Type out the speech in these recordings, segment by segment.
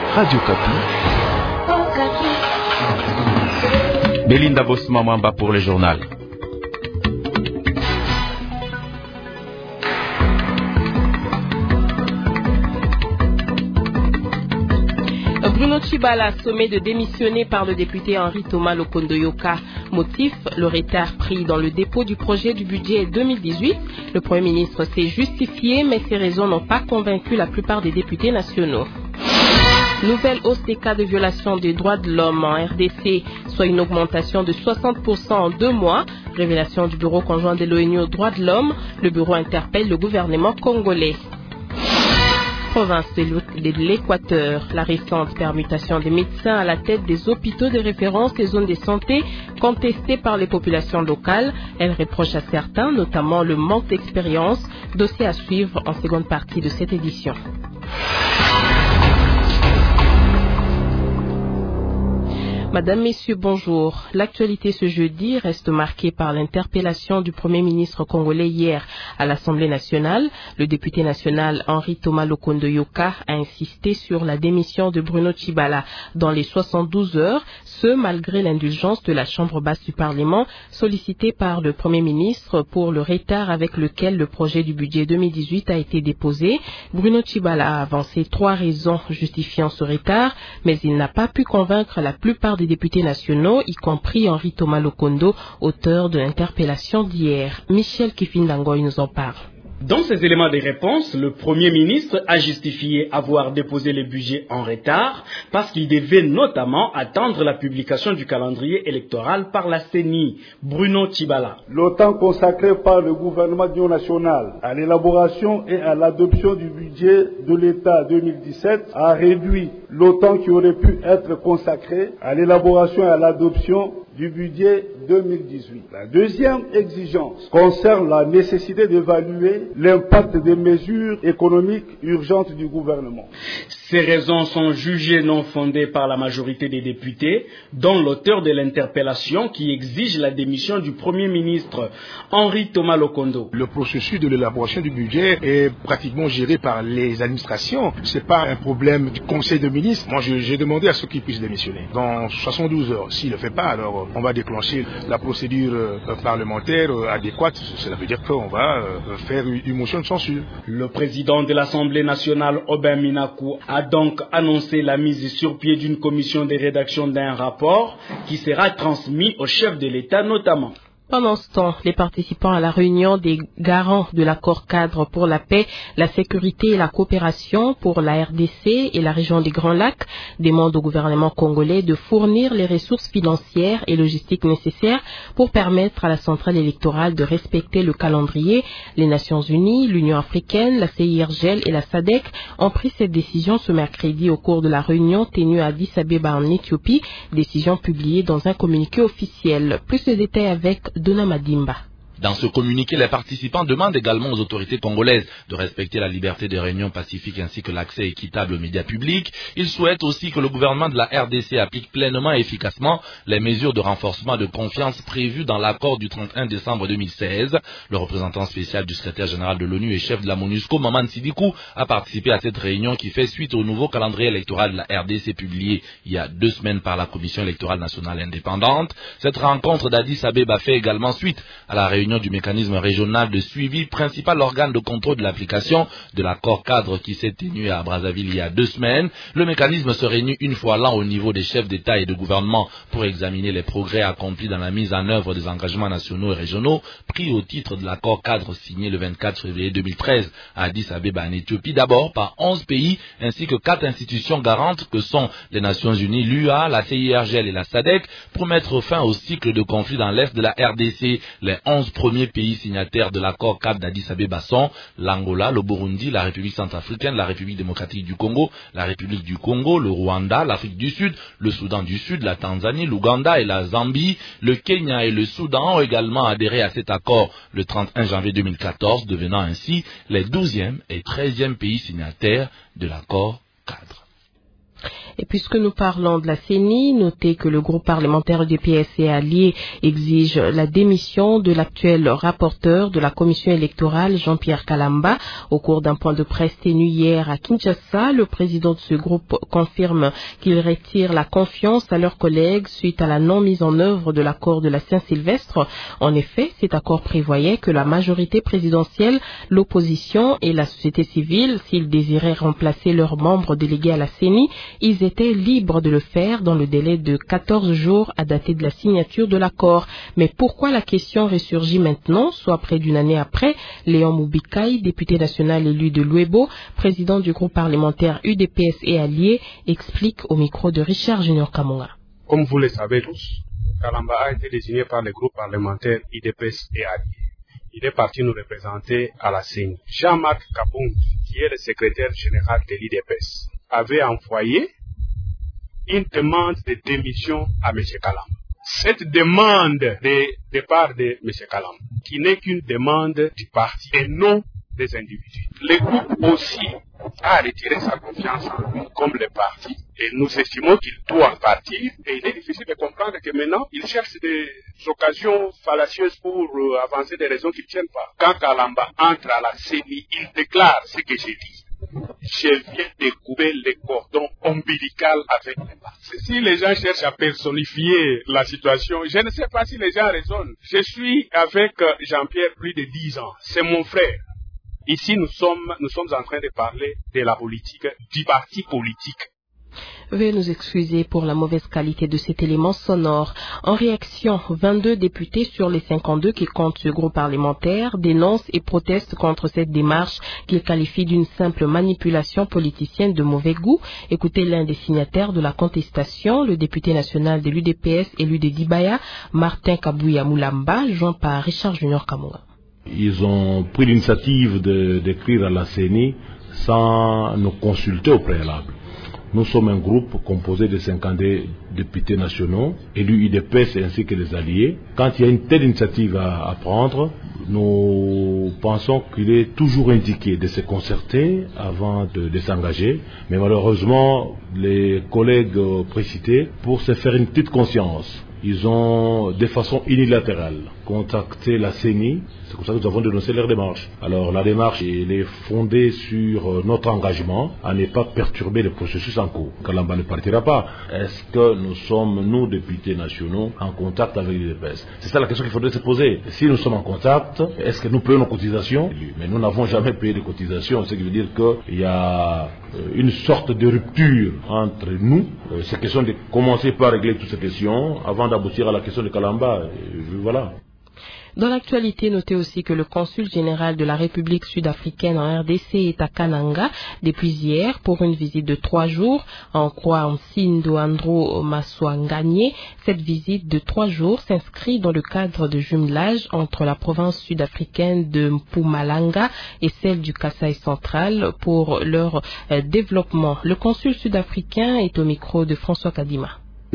Radio Kapi. Belinda Bosma Mwamba pour le journal. Bruno Tshibala sommé de démissionner par le député Henri Thomas Lokondo Yoka. Motif, le retard pris dans le dépôt du projet du budget 2018. Le Premier ministre s'est justifié, mais ces raisons n'ont pas convaincu la plupart des députés nationaux. Nouvelle hausse des cas de violation des droits de l'homme en RDC, soit une augmentation de 60% en 2 mois. Révélation du Bureau conjoint de l'ONU aux droits de l'homme. Le bureau interpelle le gouvernement congolais. Province de l'Équateur, la récente permutation des médecins à la tête des hôpitaux de référence et zones de santé contestée par les populations locales. Elle reproche à certains, notamment le manque d'expérience. Dossier à suivre en seconde partie de cette édition. Madame, Messieurs, bonjour. L'actualité ce jeudi reste marquée par l'interpellation du Premier ministre congolais hier à l'Assemblée nationale. Le député national Henri Thomas Lokondo Yoka a insisté sur la démission de Bruno Tshibala dans les 72 heures, ce malgré l'indulgence de la Chambre basse du Parlement sollicitée par le Premier ministre pour le retard avec lequel le projet du budget 2018 a été déposé. Bruno Tshibala a avancé 3 raisons justifiant ce retard, mais il n'a pas pu convaincre la plupart des députés nationaux, y compris Henri Thomas Lokondo, auteur de l'interpellation d'hier. Michel Kifindangoy nous en parle. Dans ses éléments de réponse, le Premier ministre a justifié avoir déposé le budget en retard parce qu'il devait notamment attendre la publication du calendrier électoral par la CENI. Bruno Tshibala. Le temps consacré par le gouvernement national à l'élaboration et à l'adoption du budget de l'État 2017 a réduit le temps qui aurait pu être consacré à l'élaboration et à l'adoption du budget 2018. La deuxième exigence concerne la nécessité d'évaluer l'impact des mesures économiques urgentes du gouvernement. Ces raisons sont jugées non fondées par la majorité des députés, dont l'auteur de l'interpellation qui exige la démission du Premier ministre, Henri Thomas Lokondo. Le processus de l'élaboration du budget est pratiquement géré par les administrations. Ce n'est pas un problème du Conseil de ministres. Moi, j'ai demandé à ceux qui puissent démissionner. Dans 72 heures, s'il ne le fait pas, alors on va déclencher la procédure parlementaire adéquate. Cela veut dire qu'on va faire une motion de censure. Le président de l'Assemblée nationale, Aubin Minakou, a donc annoncé la mise sur pied d'une commission de rédaction d'un rapport qui sera transmis au chef de l'État notamment. Pendant ce temps, les participants à la réunion des garants de l'accord cadre pour la paix, la sécurité et la coopération pour la RDC et la région des Grands Lacs demandent au gouvernement congolais de fournir les ressources financières et logistiques nécessaires pour permettre à la centrale électorale de respecter le calendrier. Les Nations Unies, l'Union africaine, la CIRGL et la SADC ont pris cette décision ce mercredi au cours de la réunion tenue à Addis Abeba en Éthiopie, décision publiée dans un communiqué officiel. Plus de détails avec Dona Madimba. Dans ce communiqué, les participants demandent également aux autorités congolaises de respecter la liberté de réunion pacifique ainsi que l'accès équitable aux médias publics. Ils souhaitent aussi que le gouvernement de la RDC applique pleinement et efficacement les mesures de renforcement de confiance prévues dans l'accord du 31 décembre 2016. Le représentant spécial du secrétaire général de l'ONU et chef de la MONUSCO, Maman Sidikou, a participé à cette réunion qui fait suite au nouveau calendrier électoral de la RDC publié il y a 2 semaines par la Commission électorale nationale indépendante. Cette rencontre d'Addis Abeba fait également suite à la réunion du mécanisme régional de suivi, principal organe de contrôle de l'application de l'accord cadre qui s'est tenu à Brazzaville il y a 2 semaines. Le mécanisme se réunit une fois l'an au niveau des chefs d'État et de gouvernement pour examiner les progrès accomplis dans la mise en œuvre des engagements nationaux et régionaux pris au titre de l'accord cadre signé le 24 février 2013 à Addis Abeba en Éthiopie, d'abord par 11 pays ainsi que 4 institutions garantes que sont les Nations Unies, l'UA, la CIRGL et la SADC pour mettre fin au cycle de conflit dans l'est de la RDC. Les 11 premiers pays signataires de l'accord cadre d'Addis Abeba sont l'Angola, le Burundi, la République centrafricaine, la République démocratique du Congo, la République du Congo, le Rwanda, l'Afrique du Sud, le Soudan du Sud, la Tanzanie, l'Ouganda et la Zambie. Le Kenya et le Soudan ont également adhéré à cet accord le 31 janvier 2014, devenant ainsi les 12e et 13e pays signataires de l'accord cadre. Et puisque nous parlons de la CENI, notez que le groupe parlementaire UDPS et alliés exige la démission de l'actuel rapporteur de la commission électorale, Jean-Pierre Kalamba. Au cours d'un point de presse tenu hier à Kinshasa, le président de ce groupe confirme qu'il retire la confiance à leurs collègues suite à la non mise en œuvre de l'accord de la Saint-Sylvestre. En effet, cet accord prévoyait que la majorité présidentielle, l'opposition et la société civile, s'ils désiraient remplacer leurs membres délégués à la CENI, ils étaient libres de le faire dans le délai de 14 jours à dater de la signature de l'accord. Mais pourquoi la question ressurgit maintenant, soit près d'une année après? Léon Moubikaï, député national élu de Luebo, président du groupe parlementaire UDPS et alliés, explique au micro de Richard Junior Kamonga. Comme vous le savez tous, Kalamba a été désigné par le groupe parlementaire UDPS et alliés. Il est parti nous représenter à la CENI. Jean-Marc Kabound, qui est le secrétaire général de l'UDPS, avait envoyé une demande de démission à M. Kalamba. Cette demande de départ de M. Kalamba, qui n'est qu'une demande du parti et non des individus. Le groupe aussi a retiré sa confiance en lui comme le parti et nous estimons qu'il doit partir et il est difficile de comprendre que maintenant il cherche des occasions fallacieuses pour avancer des raisons qui ne tiennent pas. Quand Kalamba entre à la CENI, il déclare ce que j'ai dit. Je viens de couper le cordon ombilical avec les partis. Si les gens cherchent à personnifier la situation, je ne sais pas si les gens raisonnent. Je suis avec Jean-Pierre plus de 10 ans. C'est mon frère. Ici, nous sommes en train de parler de la politique, du parti politique. Veuillez nous excuser pour la mauvaise qualité de cet élément sonore. En réaction, 22 députés sur les 52 qui comptent ce groupe parlementaire dénoncent et protestent contre cette démarche qu'ils qualifient d'une simple manipulation politicienne de mauvais goût. Écoutez l'un des signataires de la contestation, le député national de l'UDPS élu de Dibaya, Martin Kabouya Moulamba, joint par Richard Junior Kamonga. Ils ont pris l'initiative d'écrire à la CENI sans nous consulter au préalable. Nous sommes un groupe composé de 52 députés nationaux, élus UDPS ainsi que les alliés. Quand il y a une telle initiative à prendre, nous pensons qu'il est toujours indiqué de se concerter avant de s'engager. Mais malheureusement, les collègues précités, pour se faire une petite conscience, ils ont de façon unilatérale contacté la CENI. C'est comme ça que nous avons dénoncé leur démarche. Alors la démarche elle est fondée sur notre engagement à ne pas perturber le processus en cours. Kalamba ne partira pas. Est-ce que nous sommes, nous, députés nationaux, en contact avec l'UDPS? C'est ça la question qu'il faudrait se poser. Si nous sommes en contact, est-ce que nous payons nos cotisations? Mais nous n'avons jamais payé de cotisations, ce qui veut dire qu'il y a une sorte de rupture entre nous. C'est question de commencer par régler toutes ces questions avant d'aboutir à la question de Kalamba. Voilà. Dans l'actualité, notez aussi que le consul général de la République sud-africaine en RDC est à Kananga depuis hier pour une visite de 3 jours, en croix Msindo Andro Maswanganye. Cette visite de 3 jours s'inscrit dans le cadre de jumelage entre la province sud-africaine de Mpumalanga et celle du Kasaï central pour leur développement. Le consul sud-africain est au micro de François Kadima.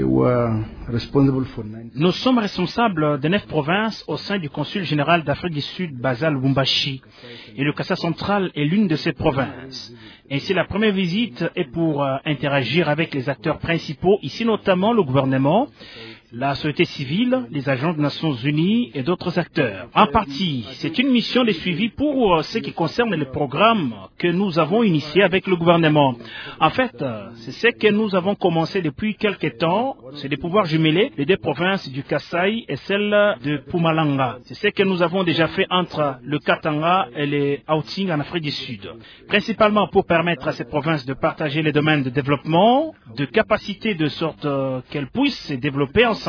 Nous sommes responsables de 9 provinces au sein du consul général d'Afrique du Sud basé à Lubumbashi. Et le Kasaï central est l'une de ces provinces. Ainsi, la première visite est pour interagir avec les acteurs principaux, ici notamment le gouvernement, la société civile, les agences des Nations Unies et d'autres acteurs. En partie, c'est une mission de suivi pour ce qui concerne les programmes que nous avons initiés avec le gouvernement. En fait, c'est ce que nous avons commencé depuis quelques temps, c'est de pouvoir jumeler les 2 provinces du Kasaï et celle de Mpumalanga. C'est ce que nous avons déjà fait entre le Katanga et les Gauteng en Afrique du Sud. Principalement pour permettre à ces provinces de partager les domaines de développement, de capacité de sorte qu'elles puissent se développer ensemble.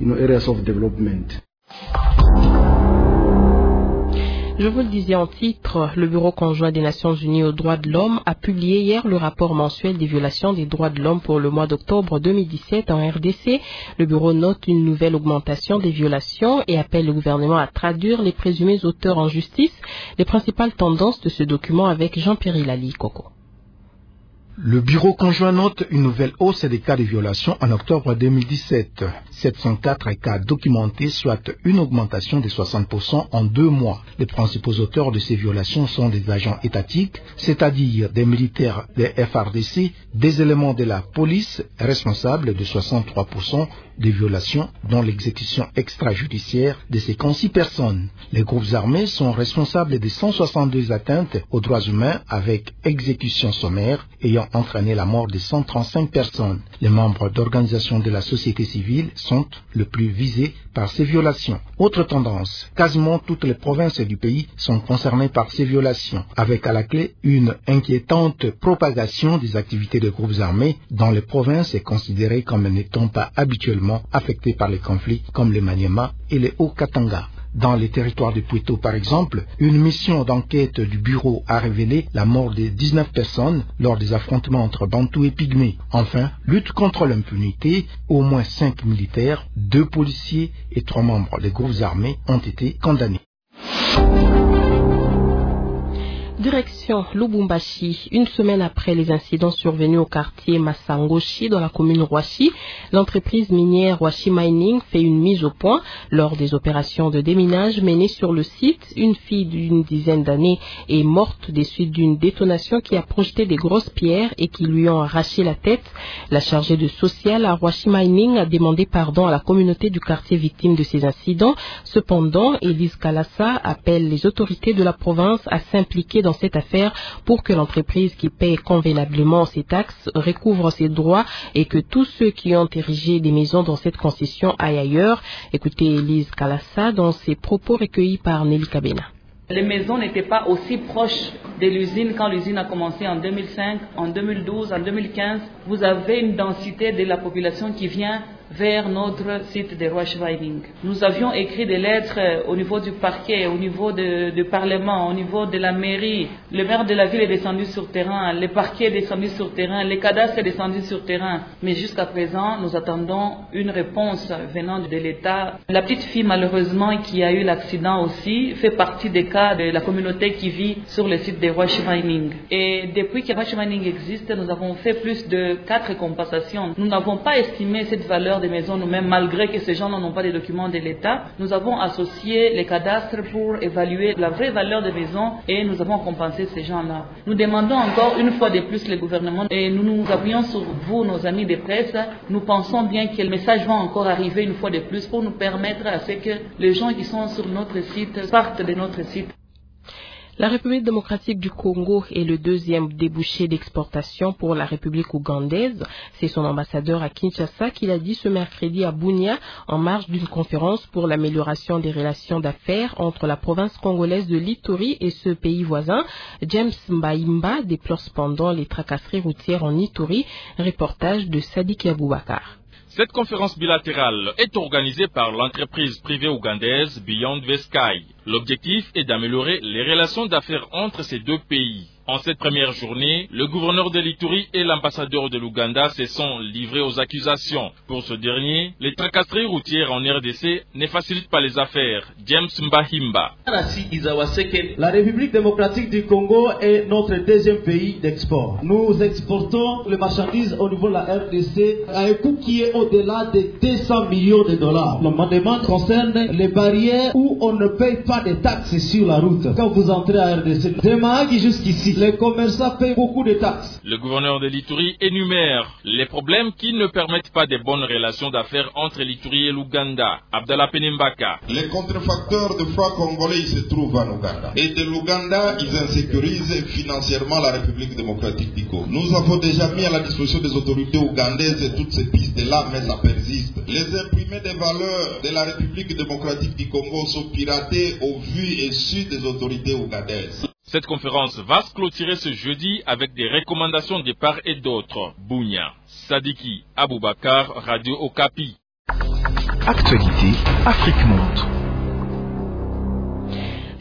Je vous le disais en titre, le Bureau conjoint des Nations Unies aux droits de l'homme a publié hier le rapport mensuel des violations des droits de l'homme pour le mois d'octobre 2017 en RDC. Le Bureau note une nouvelle augmentation des violations et appelle le gouvernement à traduire les présumés auteurs en justice. Les principales tendances de ce document avec Jean-Pierre Lali Coco. Le bureau conjoint note une nouvelle hausse des cas de violation en octobre 2017. 704 cas documentés, soit une augmentation de 60% en 2 mois. Les principaux auteurs de ces violations sont des agents étatiques, c'est-à-dire des militaires des FARDC, des éléments de la police responsables de 63% des violations, dont l'exécution extrajudiciaire de 56 personnes. Les groupes armés sont responsables de 162 atteintes aux droits humains avec exécution sommaire ayant entraîné la mort de 135 personnes. Les membres d'organisations de la société civile sont le plus visés par ces violations. Autre tendance, quasiment toutes les provinces du pays sont concernées par ces violations, avec à la clé une inquiétante propagation des activités de groupes armés dans les provinces considérées comme n'étant pas habituellement affectées par les conflits comme le Maniema et le Haut-Katanga. Dans les territoires de Pweto, par exemple, une mission d'enquête du bureau a révélé la mort de 19 personnes lors des affrontements entre Bantous et Pygmées. Enfin, lutte contre l'impunité, au moins 5 militaires, 2 policiers et 3 membres des groupes armés ont été condamnés. Direction Lubumbashi, une semaine après les incidents survenus au quartier Masangoshi dans la commune Roashi, l'entreprise minière Roashi Mining fait une mise au point. Lors des opérations de déminage menées sur le site, une fille d'une dizaine d'années est morte des suites d'une détonation qui a projeté des grosses pierres et qui lui ont arraché la tête. La chargée de social à Roashi Mining a demandé pardon à la communauté du quartier victime de ces incidents. Cependant, Elise Kalassa appelle les autorités de la province à s'impliquer dans cette affaire pour que l'entreprise qui paie convenablement ses taxes recouvre ses droits et que tous ceux qui ont érigé des maisons dans cette concession aillent ailleurs. Écoutez Elise Kalassa dans ses propos recueillis par Nelly Kabena. Les maisons n'étaient pas aussi proches de l'usine quand l'usine a commencé en 2005, en 2012, en 2015. Vous avez une densité de la population qui vient vers notre site de Roashi Mining. Nous avions écrit des lettres au niveau du parquet, au niveau du Parlement, au niveau de la mairie. Le maire de la ville est descendu sur terrain, le parquet est descendu sur terrain, le cadastre est descendu sur terrain. Mais jusqu'à présent, nous attendons une réponse venant de l'État. La petite fille, malheureusement, qui a eu l'accident aussi, fait partie des cas de la communauté qui vit sur le site de Roashi Mining. Et depuis que Roashi Mining existe, nous avons fait plus de 4 compensations. Nous n'avons pas estimé cette valeur des maisons nous-mêmes, malgré que ces gens n'ont pas des documents de l'État. Nous avons associé les cadastres pour évaluer la vraie valeur des maisons et nous avons compensé ces gens-là. Nous demandons encore une fois de plus le gouvernement et nous appuyons sur vous, nos amis de presse. Nous pensons bien que le message va encore arriver une fois de plus pour nous permettre à ce que les gens qui sont sur notre site partent de notre site. La République démocratique du Congo est le deuxième débouché d'exportation pour la République ougandaise. C'est son ambassadeur à Kinshasa qui l'a dit ce mercredi à Bunia en marge d'une conférence pour l'amélioration des relations d'affaires entre la province congolaise de l'Ituri et ce pays voisin. James Mbaimba déplore cependant les tracasseries routières en Ituri. Reportage de Sadik Aboubakar. Cette conférence bilatérale est organisée par l'entreprise privée ougandaise Beyond the Sky. L'objectif est d'améliorer les relations d'affaires entre ces deux pays. En cette première journée, le gouverneur de l'Ituri et l'ambassadeur de l'Ouganda se sont livrés aux accusations. Pour ce dernier, les tracasseries routières en RDC ne facilitent pas les affaires. James Mbahimba. La République démocratique du Congo est notre deuxième pays d'export. Nous exportons les marchandises au niveau de la RDC à un coût qui est au-delà de 200 millions de dollars. Ma demande concerne les barrières où on ne paye pas de taxes sur la route. Quand vous entrez à RDC, de Mahagi jusqu'ici, les commerçants payent beaucoup de taxes. Le gouverneur de l'Ituri énumère les problèmes qui ne permettent pas de bonnes relations d'affaires entre l'Ituri et l'Ouganda. Abdallah Penimbaka. Les contrefacteurs de francs congolais se trouvent en Ouganda. Et de l'Ouganda, ils insécurisent financièrement la République démocratique du Congo. Nous avons déjà mis à la disposition des autorités ougandaises toutes ces pistes-là, mais ça persiste. Les imprimés des valeurs de la République démocratique du Congo sont piratés au vu et su des autorités ougandaises. Cette conférence va se clôturer ce jeudi avec des recommandations de part et d'autre. Bunia, Sadiki, Aboubakar, Radio Okapi. Actualité, Afrique Monde.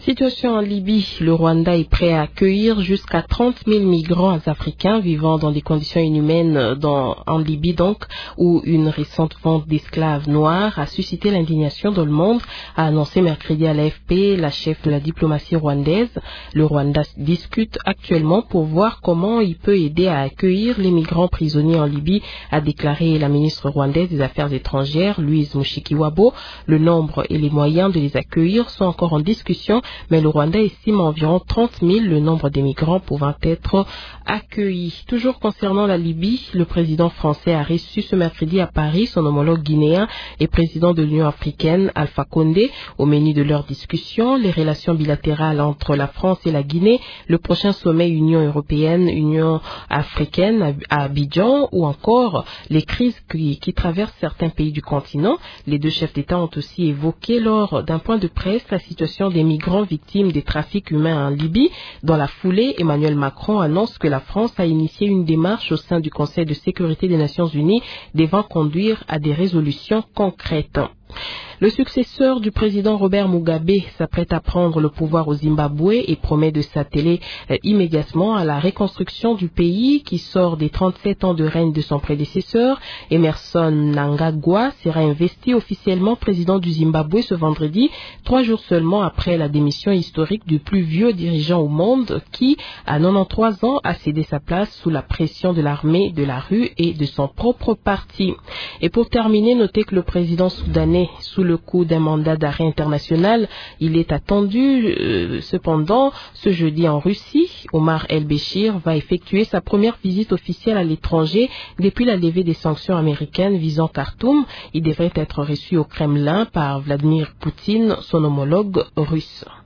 Situation en Libye. Le Rwanda est prêt à accueillir jusqu'à 30 000 migrants africains vivant dans des conditions inhumaines en Libye donc, où une récente vente d'esclaves noirs a suscité l'indignation dans le monde, a annoncé mercredi à l'AFP la chef de la diplomatie rwandaise. Le Rwanda discute actuellement pour voir comment il peut aider à accueillir les migrants prisonniers en Libye, a déclaré la ministre rwandaise des Affaires étrangères, Louise Mushikiwabo. Le nombre et les moyens de les accueillir sont encore en discussion, mais le Rwanda estime environ 30 000 le nombre des migrants pouvant être accueillis. Toujours concernant la Libye, le président français a reçu ce mercredi à Paris son homologue guinéen et président de l'Union africaine, Alpha Condé. Au menu de leur discussion, les relations bilatérales entre la France et la Guinée, le prochain sommet Union européenne-Union africaine à Abidjan, ou encore les crises qui traversent certains pays du continent. Les deux chefs d'État ont aussi évoqué lors d'un point de presse la situation des migrants victimes des trafics humains en Libye. Dans la foulée, Emmanuel Macron annonce que la France a initié une démarche au sein du Conseil de sécurité des Nations Unies devant conduire à des résolutions concrètes. Le successeur du président Robert Mugabe s'apprête à prendre le pouvoir au Zimbabwe et promet de s'atteler immédiatement à la reconstruction du pays qui sort des 37 ans de règne de son prédécesseur. Emerson Mnangagwa sera investi officiellement président du Zimbabwe ce vendredi, 3 jours seulement après la démission historique du plus vieux dirigeant au monde qui, à 93 ans, a cédé sa place sous la pression de l'armée de la rue et de son propre parti. Et pour terminer, notez que le président soudanais, sous le coup d'un mandat d'arrêt international, il est attendu cependant ce jeudi en Russie. Omar El-Béchir va effectuer sa première visite officielle à l'étranger depuis la levée des sanctions américaines visant Khartoum. Il devrait être reçu au Kremlin par Vladimir Poutine, son homologue russe.